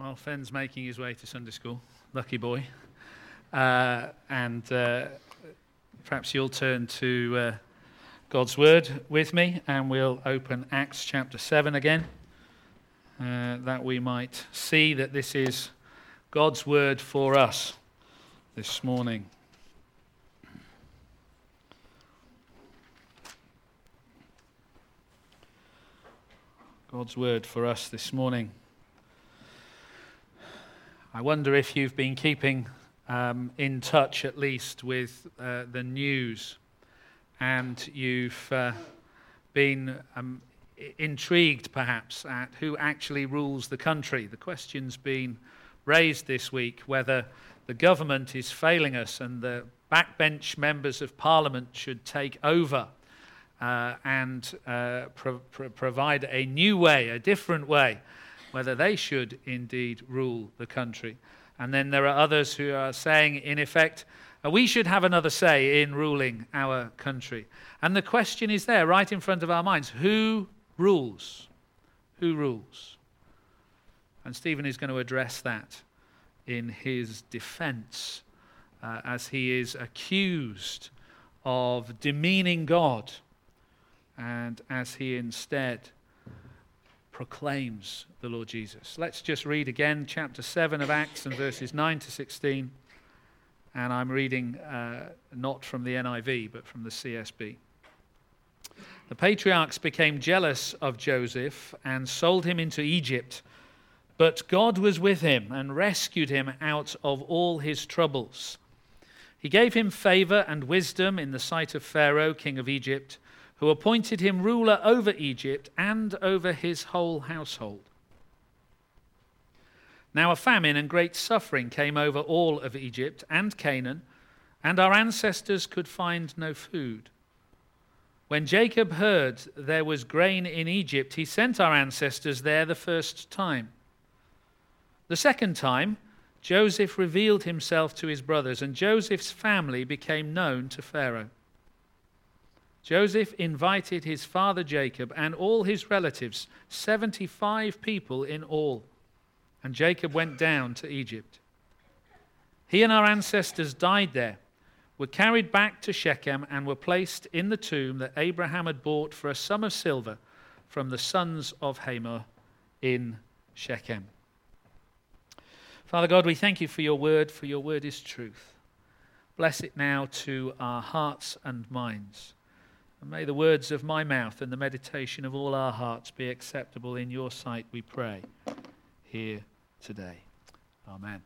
While Fenn's making his way to Sunday school, lucky boy, and perhaps you'll turn to God's Word with me, and we'll open Acts chapter 7 again, that we might see that this is God's Word for us this morning. God's Word for us this morning. I wonder if you've been keeping in touch at least with the news, and you've been intrigued perhaps at who actually rules the country. The question's been raised this week whether the government is failing us and the backbench members of Parliament should take over and provide a new way, a different way, whether they should indeed rule the country. And then there are others who are saying, in effect, we should have another say in ruling our country. And the question is there, right in front of our minds, who rules? Who rules? And Stephen is going to address that in his defense as he is accused of demeaning God, and as he instead proclaims the Lord Jesus. Let's just read again chapter 7 of Acts and verses 9 to 16. And I'm reading not from the NIV, but from the CSB. The patriarchs became jealous of Joseph and sold him into Egypt. But God was with him and rescued him out of all his troubles. He gave him favor and wisdom in the sight of Pharaoh, king of Egypt, who appointed him ruler over Egypt and over his whole household. Now a famine and great suffering came over all of Egypt and Canaan, and our ancestors could find no food. When Jacob heard there was grain in Egypt, he sent our ancestors there the first time. The second time, Joseph revealed himself to his brothers, and Joseph's family became known to Pharaoh. Joseph invited his father Jacob and all his relatives, 75 people in all, and Jacob went down to Egypt. He and our ancestors died there, were carried back to Shechem, and were placed in the tomb that Abraham had bought for a sum of silver from the sons of Hamor in Shechem. Father God, we thank you for your word is truth. Bless it now to our hearts and minds. And may the words of my mouth and the meditation of all our hearts be acceptable in your sight, we pray, here today. Amen.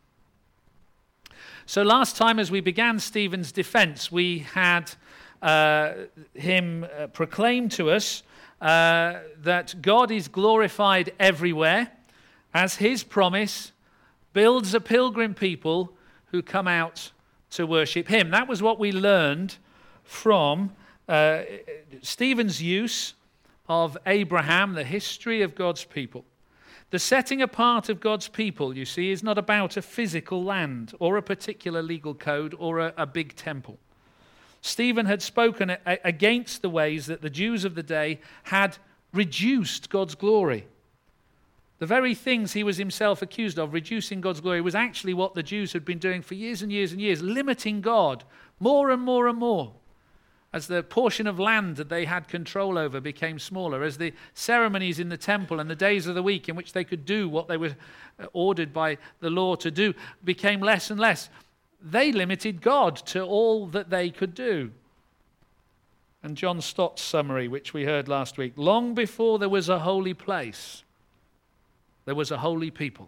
So last time as we began Stephen's defense, we had him proclaim to us that God is glorified everywhere as his promise builds a pilgrim people who come out to worship him. That was what we learned from Stephen's use of Abraham, the history of God's people. The setting apart of God's people, you see, is not about a physical land or a particular legal code or a big temple. Stephen had spoken against the ways that the Jews of the day had reduced God's glory. The very things he was himself accused of, reducing God's glory, was actually what the Jews had been doing for years and years and years, limiting God more and more and more. As the portion of land that they had control over became smaller, as the ceremonies in the temple and the days of the week in which they could do what they were ordered by the law to do became less and less, they limited God to all that they could do. And John Stott's summary, which we heard last week, long before there was a holy place, there was a holy people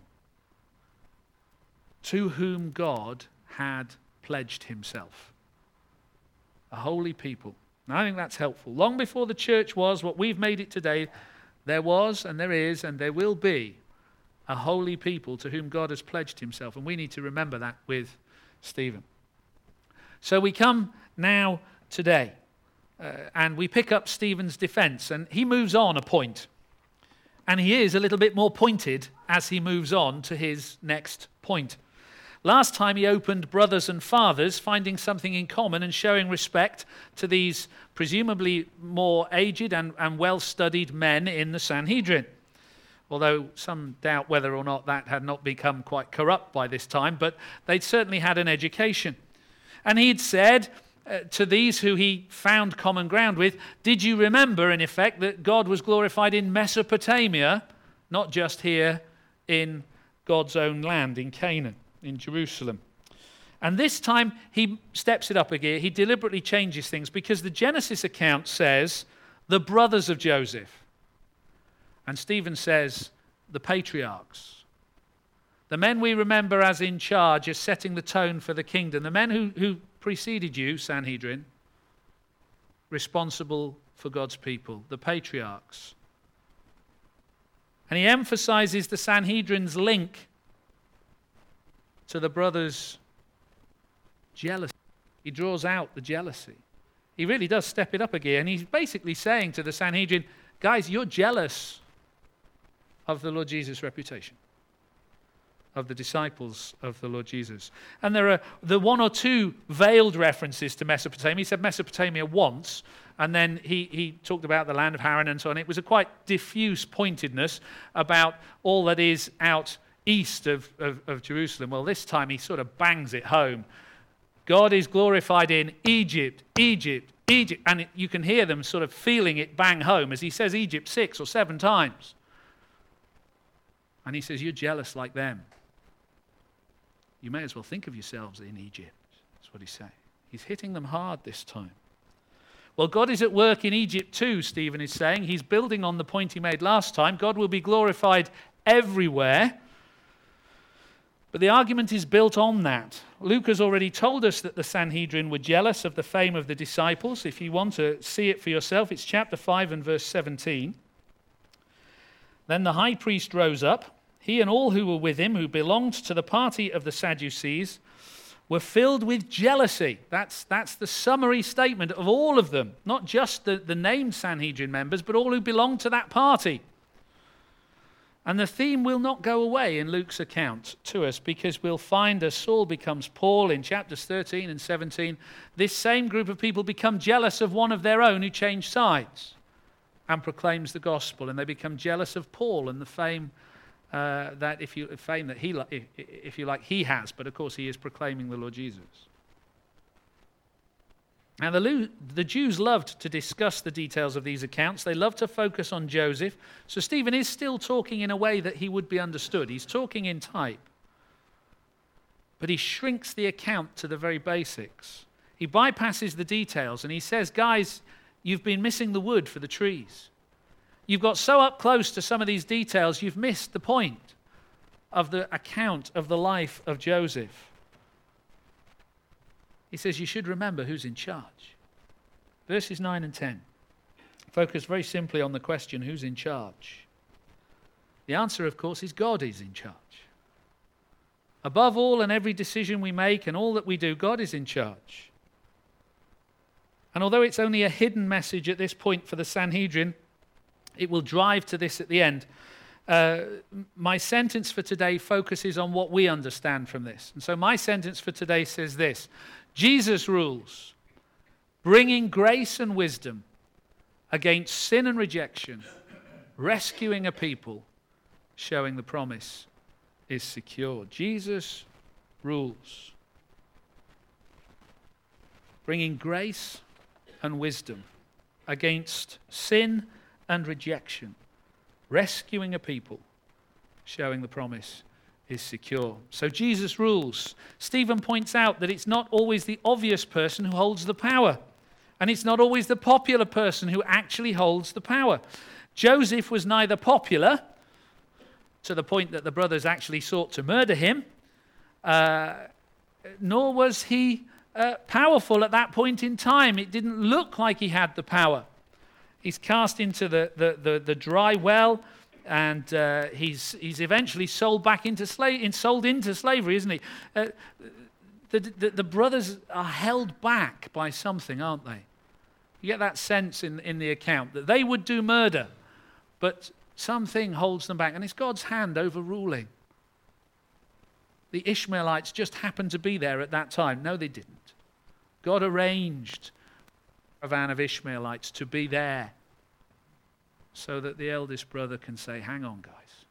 to whom God had pledged himself. A holy people. And I think that's helpful. Long before the church was what we've made it today, there was and there is and there will be a holy people to whom God has pledged himself. And we need to remember that with Stephen. So we come now today and we pick up Stephen's defense, and he moves on a point. And he is a little bit more pointed as he moves on to his next point. Last time he opened brothers and fathers, finding something in common and showing respect to these presumably more aged and well-studied men in the Sanhedrin. although some doubt whether or not that had not become quite corrupt by this time, but they'd certainly had an education. And he'd said to these who he found common ground with, did you remember, in effect, that God was glorified in Mesopotamia, not just here in God's own land, in Canaan, in Jerusalem? And this time he steps it up a gear. He deliberately changes things because the Genesis account says the brothers of Joseph. And Stephen says the patriarchs. The men we remember as in charge, as setting the tone for the kingdom. The men who preceded you, Sanhedrin, responsible for God's people, the patriarchs. And he emphasizes the Sanhedrin's link to the brothers' jealousy. He draws out the jealousy. He really does step it up a gear, and he's basically saying to the Sanhedrin, guys, you're jealous of the Lord Jesus' reputation, of the disciples of the Lord Jesus. And there are the one or two veiled references to Mesopotamia. He said Mesopotamia once, and then he talked about the land of Haran and so on. It was a quite diffuse pointedness about all that is out east of Jerusalem. Well, this time he sort of bangs it home. God is glorified in Egypt, Egypt, Egypt. And you can hear them sort of feeling it bang home as he says Egypt 6 or 7 times. And he says, you're jealous like them. You may as well think of yourselves in Egypt. That's what he's saying. He's hitting them hard this time. Well, God is at work in Egypt too, Stephen is saying. He's building on the point he made last time. God will be glorified everywhere. But the argument is built on that. Luke has already told us that the Sanhedrin were jealous of the fame of the disciples. If you want to see it for yourself, it's chapter 5 and verse 17. Then the high priest rose up. He and all who were with him, who belonged to the party of the Sadducees, were filled with jealousy. That's the summary statement of all of them. Not just the named Sanhedrin members, but all who belonged to that party. And the theme will not go away in Luke's account to us, because we'll find as Saul becomes Paul in chapters 13 and 17, this same group of people become jealous of one of their own who changed sides and proclaims the gospel, and they become jealous of Paul and the fame that he has, but of course he is proclaiming the Lord Jesus. Now, the Jews loved to discuss the details of these accounts. They loved to focus on Joseph. So Stephen is still talking in a way that he would be understood. He's talking in type. But he shrinks the account to the very basics. He bypasses the details and he says, guys, you've been missing the wood for the trees. You've got so up close to some of these details, you've missed the point of the account of the life of Joseph. He says you should remember who's in charge. Verses 9 and 10 focus very simply on the question, who's in charge? The answer, of course, is God is in charge. Above all and every decision we make and all that we do, God is in charge. And although it's only a hidden message at this point for the Sanhedrin, it will drive to this at the end. My sentence for today focuses on what we understand from this. And so my sentence for today says this: Jesus rules, bringing grace and wisdom against sin and rejection, rescuing a people, showing the promise is secure. Jesus rules, bringing grace and wisdom against sin and rejection, rescuing a people, showing the promise is secure. So Jesus rules. Stephen points out that it's not always the obvious person who holds the power, and it's not always the popular person who actually holds the power. Joseph was neither popular, to the point that the brothers actually sought to murder him, nor was he powerful at that point in time. It didn't look like he had the power. He's cast into the dry well, and he's eventually sold into slavery, isn't he? The brothers are held back by something, aren't they? You get that sense in the account that they would do murder, but something holds them back, and it's God's hand overruling. The Ishmaelites just happened to be there at that time. No, they didn't. God arranged a caravan of Ishmaelites to be there so that the eldest brother can say, hang on, guys.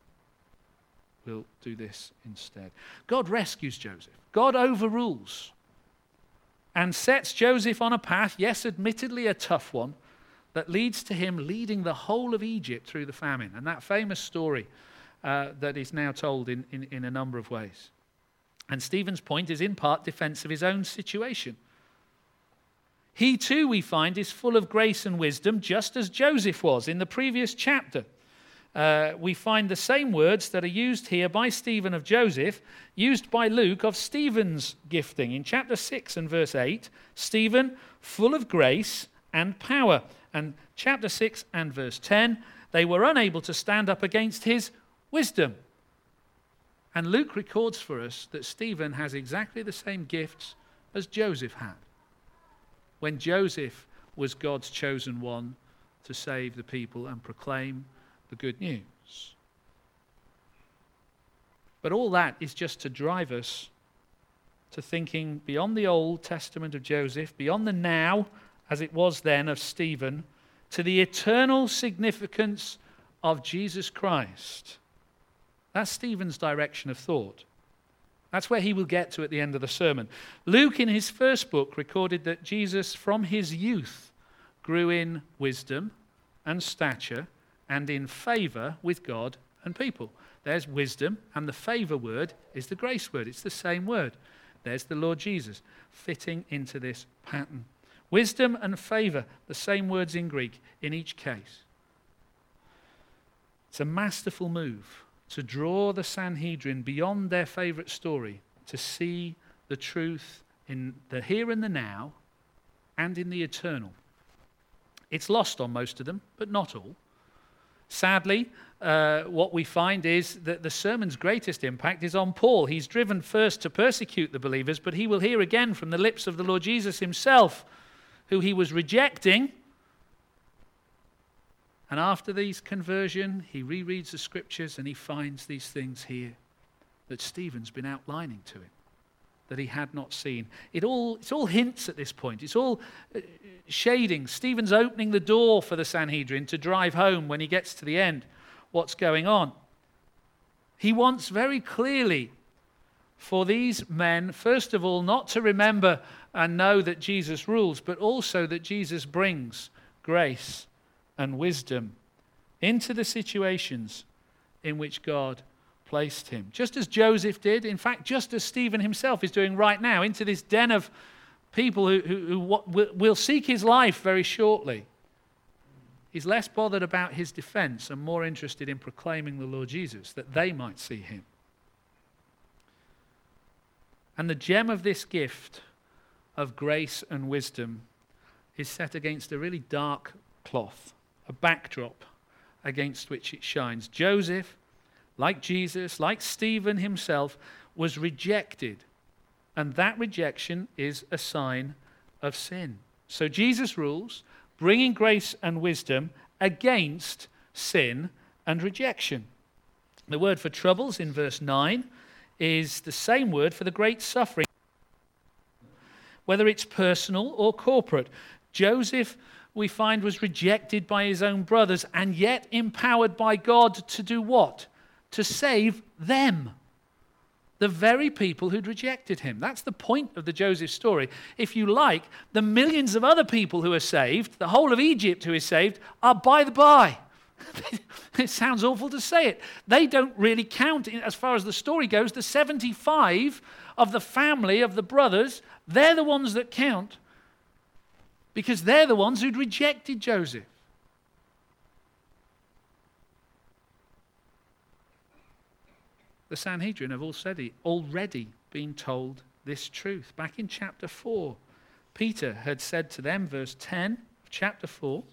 will do this instead. God rescues Joseph. God overrules and sets Joseph on a path, yes, admittedly a tough one, that leads to him leading the whole of Egypt through the famine. And that famous story that is now told in a number of ways. And Stephen's point is in part defense of his own situation. He too, we find, is full of grace and wisdom, just as Joseph was in the previous chapter. We find the same words that are used here by Stephen of Joseph, used by Luke of Stephen's gifting. In chapter 6 and verse 8, Stephen, full of grace and power. And chapter 6 and verse 10, they were unable to stand up against his wisdom. And Luke records for us that Stephen has exactly the same gifts as Joseph had, when Joseph was God's chosen one to save the people and proclaim the good news. But all that is just to drive us to thinking beyond the Old Testament of Joseph, beyond the now, as it was then, of Stephen, to the eternal significance of Jesus Christ. That's Stephen's direction of thought. That's where he will get to at the end of the sermon. Luke, in his first book, recorded that Jesus, from his youth, grew in wisdom and stature and in favor with God and people. There's wisdom, and the favor word is the grace word. It's the same word. There's the Lord Jesus, fitting into this pattern. Wisdom and favor, the same words in Greek in each case. It's a masterful move to draw the Sanhedrin beyond their favorite story, to see the truth in the here and the now and in the eternal. It's lost on most of them, but not all. Sadly, what we find is that the sermon's greatest impact is on Paul. He's driven first to persecute the believers, but he will hear again from the lips of the Lord Jesus himself, who he was rejecting. And after this conversion, he rereads the scriptures and he finds these things here that Stephen's been outlining to him, that he had not seen. It's all hints at this point. It's all shading. Stephen's opening the door for the Sanhedrin to drive home when he gets to the end what's going on. He wants very clearly for these men, first of all, not to remember and know that Jesus rules, but also that Jesus brings grace and wisdom into the situations in which God placed him. Just as Joseph did, in fact, just as Stephen himself is doing right now, into this den of people who will seek his life very shortly. He's less bothered about his defense and more interested in proclaiming the Lord Jesus, that they might see him. And the gem of this gift of grace and wisdom is set against a really dark cloth, a backdrop against which it shines. Joseph, like Jesus, like Stephen himself, was rejected. And that rejection is a sign of sin. So Jesus rules, bringing grace and wisdom against sin and rejection. The word for troubles in verse 9 is the same word for the great suffering, whether it's personal or corporate. Joseph, we find, was rejected by his own brothers and yet empowered by God to do what? To save them. The very people who'd rejected him. That's the point of the Joseph story. If you like, the millions of other people who are saved, the whole of Egypt who is saved, are by the by. It sounds awful to say it. They don't really count as far as the story goes. The 75 of the family of the brothers, they're the ones that count because they're the ones who'd rejected Joseph. The Sanhedrin have already been told this truth. Back in chapter 4, Peter had said to them, verse 10 of chapter 4,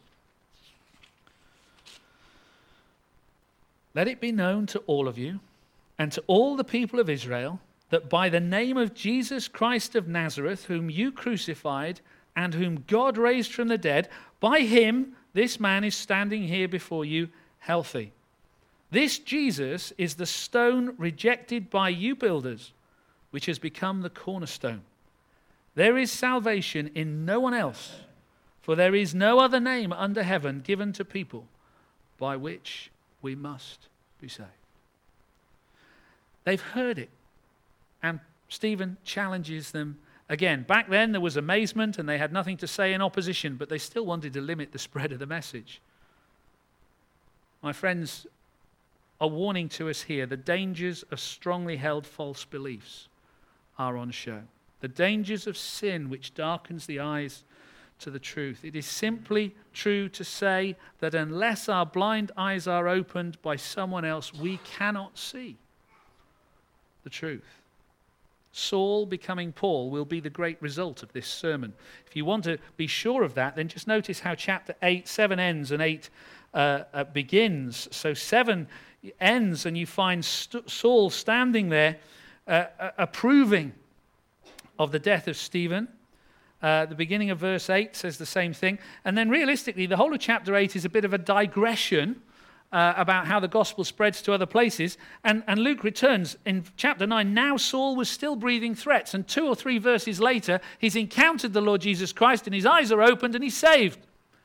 "Let it be known to all of you and to all the people of Israel that by the name of Jesus Christ of Nazareth, whom you crucified and whom God raised from the dead, by him this man is standing here before you healthy. This Jesus is the stone rejected by you builders, which has become the cornerstone. There is salvation in no one else, for there is no other name under heaven given to people by which we must be saved." They've heard it. And Stephen challenges them again. Back then there was amazement and they had nothing to say in opposition, but they still wanted to limit the spread of the message. My friends, a warning to us here. The dangers of strongly held false beliefs are on show. The dangers of sin which darkens the eyes to the truth. It is simply true to say that unless our blind eyes are opened by someone else, we cannot see the truth. Saul becoming Paul will be the great result of this sermon. If you want to be sure of that, then just notice how chapter 7 ends and 8 begins. So 7 ends and you find Saul standing there approving of the death of Stephen. The beginning of verse 8 says the same thing. And then realistically, the whole of chapter 8 is a bit of a digression about how the gospel spreads to other places. And Luke returns in chapter 9. Now Saul was still breathing threats. And 2 or 3 verses later, he's encountered the Lord Jesus Christ and his eyes are opened and he's saved.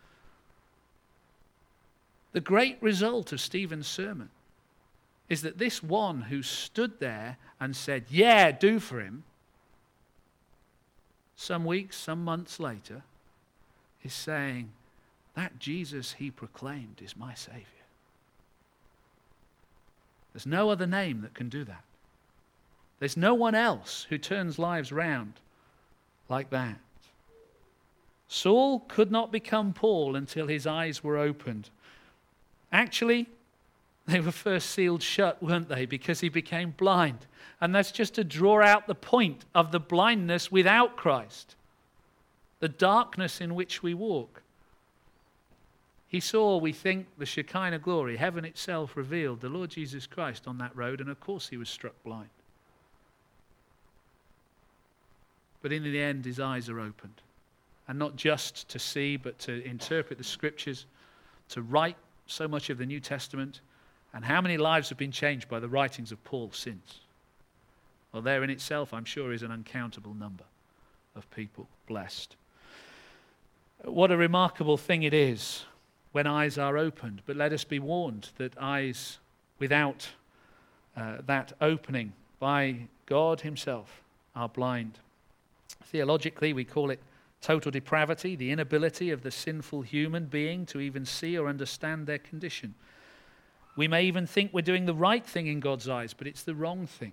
The great result of Stephen's sermon is that this one who stood there and said, yeah, do for him, some weeks, some months later, is saying, that Jesus he proclaimed is my Savior. There's no other name that can do that. There's no one else who turns lives round like that. Saul could not become Paul until his eyes were opened. Actually, they were first sealed shut, weren't they? Because he became blind. And that's just to draw out the point of the blindness without Christ. The darkness in which we walk. He saw, we think, the Shekinah glory, heaven itself revealed, the Lord Jesus Christ on that road, and of course he was struck blind. But in the end, his eyes are opened. And not just to see, but to interpret the Scriptures, to write so much of the New Testament. And how many lives have been changed by the writings of Paul since? Well, there in itself, I'm sure, is an uncountable number of people blessed. What a remarkable thing it is when eyes are opened. But let us be warned that eyes without that opening by God himself are blind. Theologically, we call it total depravity, the inability of the sinful human being to even see or understand their condition. We may even think we're doing the right thing in God's eyes, but it's the wrong thing.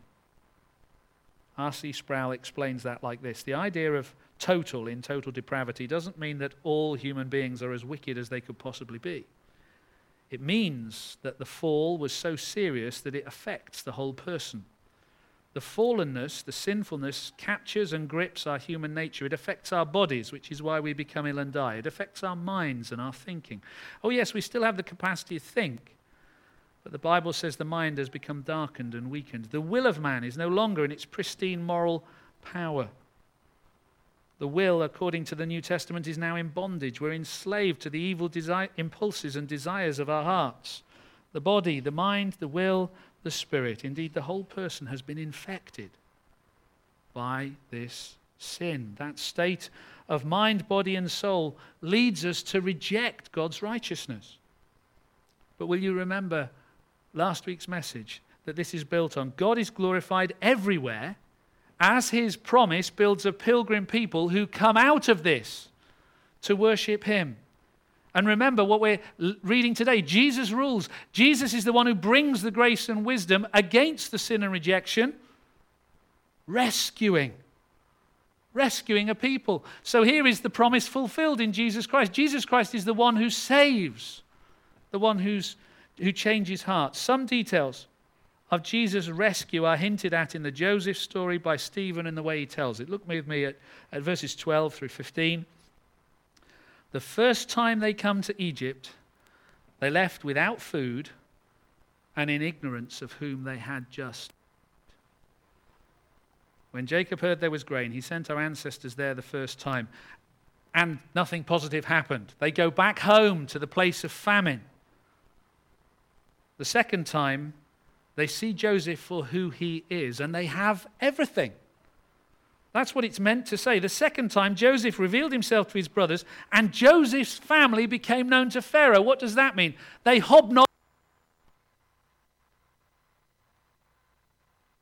R.C. Sproul explains that like this. The idea of total in total depravity doesn't mean that all human beings are as wicked as they could possibly be. It means that the fall was so serious that it affects the whole person. The fallenness, the sinfulness, captures and grips our human nature. It affects our bodies, which is why we become ill and die. It affects our minds and our thinking. Oh yes, we still have the capacity to think, but the Bible says the mind has become darkened and weakened. The will of man is no longer in its pristine moral power. The will, according to the New Testament, is now in bondage. We're enslaved to the evil impulses and desires of our hearts. The body, the mind, the will, the spirit. Indeed, the whole person has been infected by this sin. That state of mind, body, and soul leads us to reject God's righteousness. But will you remember last week's message that this is built on? God is glorified everywhere as his promise builds a pilgrim people who come out of this to worship him. And remember what we're reading today. Jesus rules. Jesus is the one who brings the grace and wisdom against the sin and rejection, rescuing a people. So here is the promise fulfilled in Jesus Christ. Jesus Christ is the one who saves, the one who changes hearts. Some details of Jesus' rescue are hinted at in the Joseph story by Stephen and the way he tells it. Look with me at verses 12 through 15. The first time they come to Egypt, they left without food and in ignorance of whom they had just. When Jacob heard there was grain, he sent our ancestors there the first time, and nothing positive happened. They go back home to the place of famine. The second time, they see Joseph for who he is, and they have everything. That's what it's meant to say. The second time, Joseph revealed himself to his brothers, and Joseph's family became known to Pharaoh. What does that mean? They hobnobbed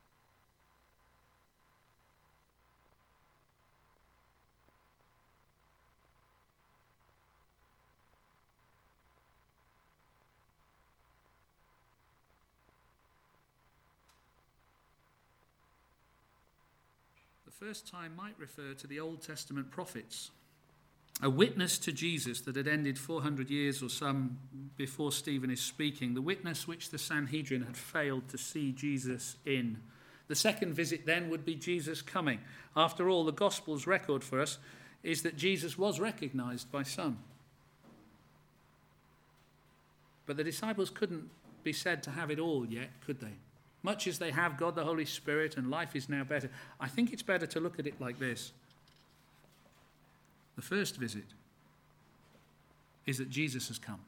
the first time might refer to the Old Testament prophets. A witness to Jesus that had ended 400 years or some before Stephen is speaking, the witness which the Sanhedrin had failed to see Jesus in. The second visit then would be Jesus coming. After all, the Gospel's record for us is that Jesus was recognized by some. But the disciples couldn't be said to have it all yet, could they? Much as they have God the Holy Spirit and life is now better, I think it's better to look at it like this. The first visit is that Jesus has come.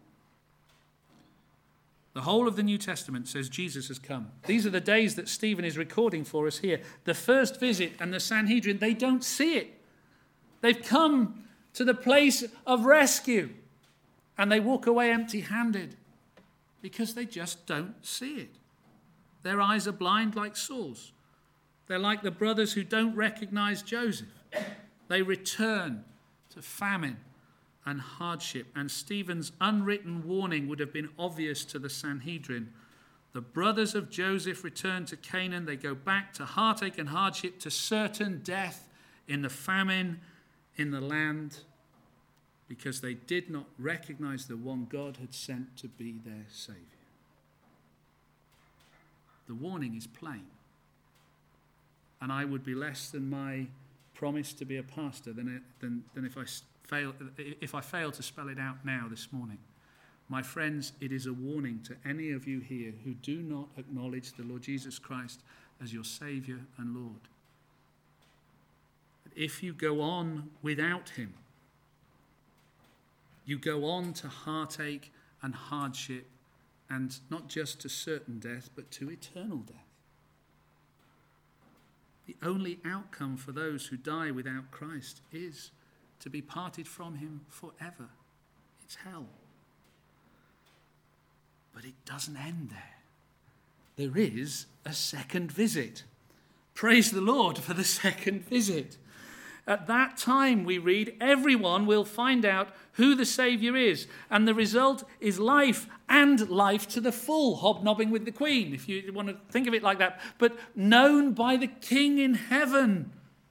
The whole of the New Testament says Jesus has come. These are the days that Stephen is recording for us here. The first visit and the Sanhedrin, they don't see it. They've come to the place of rescue and they walk away empty-handed because they just don't see it. Their eyes are blind like Saul's. They're like the brothers who don't recognize Joseph. They return to famine and hardship. And Stephen's unwritten warning would have been obvious to the Sanhedrin. The brothers of Joseph return to Canaan. They go back to heartache and hardship, to certain death in the famine in the land, because they did not recognize the one God had sent to be their Savior. The warning is plain. And I would be less than my promise to be a pastor than if I fail to spell it out now this morning. My friends, it is a warning to any of you here who do not acknowledge the Lord Jesus Christ as your Saviour and Lord. If you go on without him, you go on to heartache and hardship, and not just to certain death, but to eternal death. The only outcome for those who die without Christ is to be parted from him forever. It's hell. But it doesn't end there. There is a second visit. Praise the Lord for the second visit. At that time, we read, everyone will find out who the Saviour is. And the result is life, and life to the full, hobnobbing with the Queen, if you want to think of it like that. But known by the King in heaven.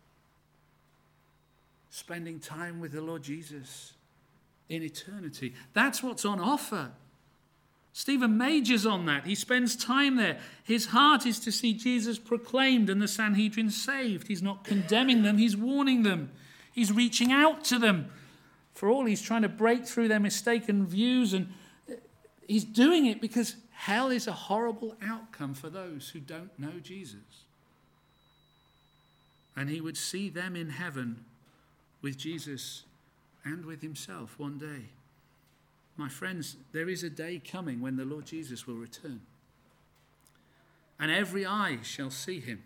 Spending time with the Lord Jesus in eternity. That's what's on offer. Stephen majors on that. He spends time there. His heart is to see Jesus proclaimed and the Sanhedrin saved. He's not condemning them, he's warning them. He's reaching out to them. For all, he's trying to break through their mistaken views, and he's doing it because hell is a horrible outcome for those who don't know Jesus. And he would see them in heaven with Jesus and with himself one day. My friends, there is a day coming when the Lord Jesus will return. And every eye shall see him.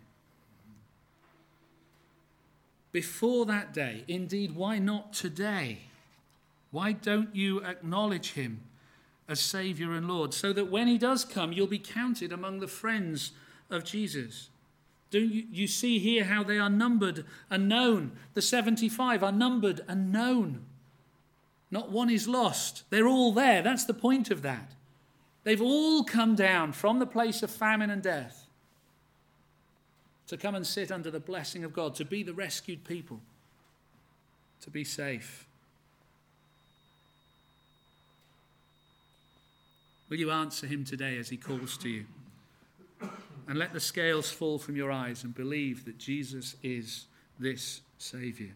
Before that day, indeed, why not today? Why don't you acknowledge him as Saviour and Lord, so that when he does come, you'll be counted among the friends of Jesus? Don't you see here how they are numbered and known? The 75 are numbered and known. Not one is lost. They're all there. That's the point of that. They've all come down from the place of famine and death to come and sit under the blessing of God, to be the rescued people, to be safe. Will you answer him today as he calls to you? And let the scales fall from your eyes and believe that Jesus is this Saviour.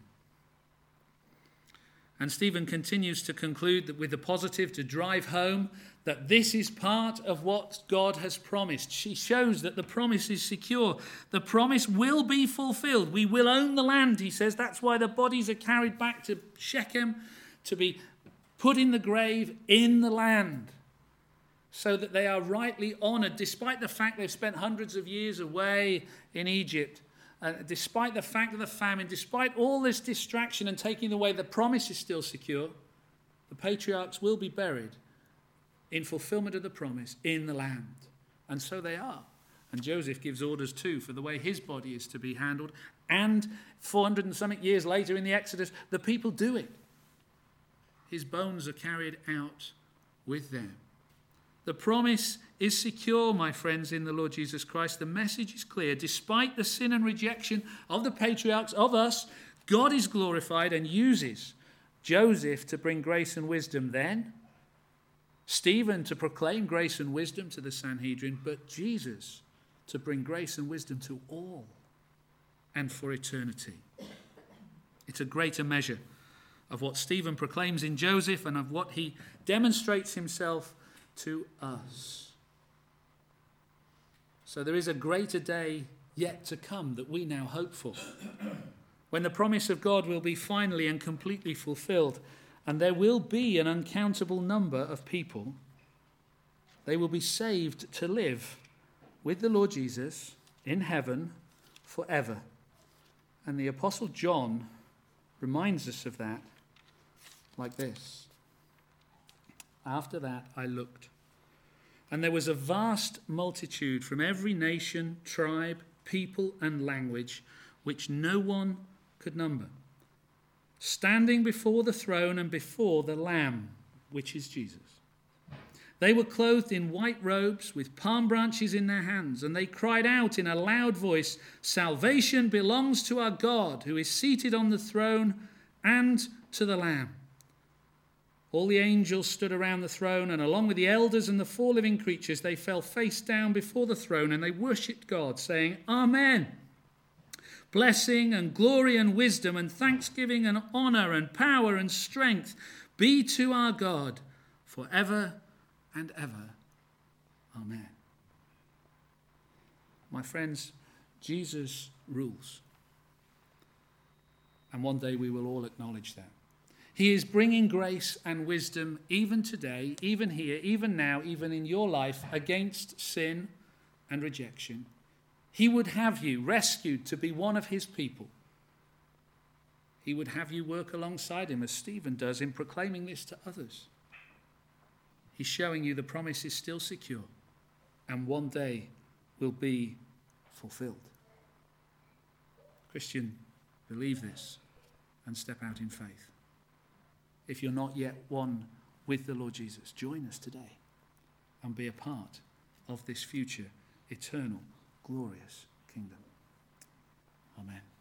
And Stephen continues to conclude that with the positive to drive home that this is part of what God has promised. She shows that the promise is secure. The promise will be fulfilled. We will own the land, he says. That's why the bodies are carried back to Shechem to be put in the grave in the land, so that they are rightly honoured, despite the fact they've spent hundreds of years away in Egypt. Despite the fact of the famine, despite all this distraction and taking away, the promise is still secure. The patriarchs will be buried in fulfillment of the promise in the land. And so they are. And Joseph gives orders too for the way his body is to be handled. And 400 and something years later in the Exodus, the people do it. His bones are carried out with them. The promise is secure, my friends, in the Lord Jesus Christ. The message is clear. Despite the sin and rejection of the patriarchs, of us, God is glorified and uses Joseph to bring grace and wisdom then, Stephen to proclaim grace and wisdom to the Sanhedrin, but Jesus to bring grace and wisdom to all and for eternity. It's a greater measure of what Stephen proclaims in Joseph and of what he demonstrates himself to us. So there is a greater day yet to come that we now hope for, when the promise of God will be finally and completely fulfilled, and there will be an uncountable number of people. They will be saved to live with the Lord Jesus in heaven forever. And the Apostle John reminds us of that like this. After that I looked, and there was a vast multitude from every nation, tribe, people, and language, which no one could number, standing before the throne and before the Lamb, which is Jesus. They were clothed in white robes with palm branches in their hands, and they cried out in a loud voice, "Salvation belongs to our God, who is seated on the throne, and to the Lamb." All the angels stood around the throne, and along with the elders and the 4 living creatures, they fell face down before the throne, and they worshipped God, saying, "Amen. Blessing and glory and wisdom and thanksgiving and honor and power and strength be to our God forever and ever. Amen." My friends, Jesus rules. And one day we will all acknowledge that. He is bringing grace and wisdom even today, even here, even now, even in your life, against sin and rejection. He would have you rescued to be one of his people. He would have you work alongside him, as Stephen does, in proclaiming this to others. He's showing you the promise is still secure and one day will be fulfilled. Christian, believe this and step out in faith. If you're not yet one with the Lord Jesus, join us today and be a part of this future, eternal, glorious kingdom. Amen.